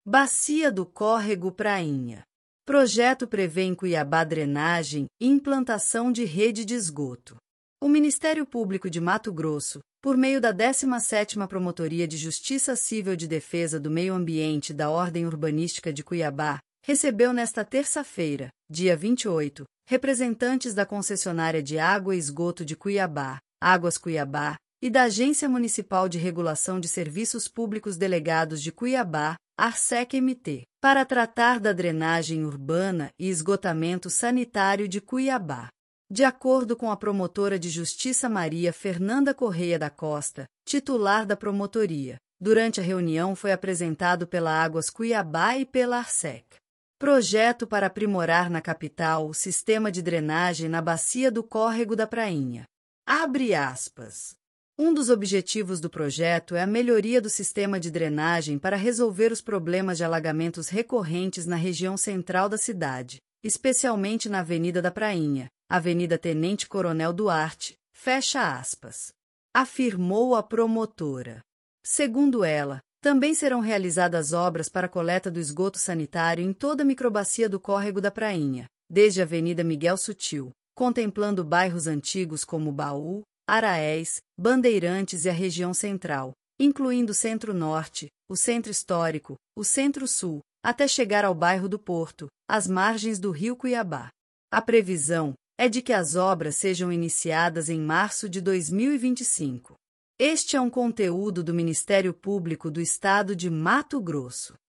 Bacia do Córrego Prainha. Projeto prevê em Cuiabá drenagem e implantação de rede de esgoto. O Ministério Público de Mato Grosso, por meio da 17ª Promotoria de Justiça Civil de Defesa do Meio Ambiente da Ordem Urbanística de Cuiabá, recebeu nesta terça-feira, dia 28, representantes da concessionária de água e esgoto de Cuiabá, Águas Cuiabá, e da Agência Municipal de Regulação de Serviços Públicos Delegados de Cuiabá, ARSEC-MT, para tratar da drenagem urbana e esgotamento sanitário de Cuiabá. De acordo com a promotora de Justiça Maria Fernanda Correia da Costa, titular da promotoria, durante a reunião foi apresentado pela Águas Cuiabá e pela ARSEC projeto para aprimorar na capital o sistema de drenagem na bacia do Córrego da Prainha. Abre aspas. Um dos objetivos do projeto é a melhoria do sistema de drenagem para resolver os problemas de alagamentos recorrentes na região central da cidade, especialmente na Avenida da Prainha, Avenida Tenente Coronel Duarte, fecha aspas. Afirmou a promotora. Segundo ela, também serão realizadas obras para a coleta do esgoto sanitário em toda a microbacia do Córrego da Prainha, desde a Avenida Miguel Sutil, contemplando bairros antigos como Baú, Araés, Bandeirantes e a região central, incluindo o Centro-Norte, o Centro Histórico, o Centro-Sul, até chegar ao bairro do Porto, às margens do rio Cuiabá. A previsão é de que as obras sejam iniciadas em março de 2025. Este é um conteúdo do Ministério Público do Estado de Mato Grosso.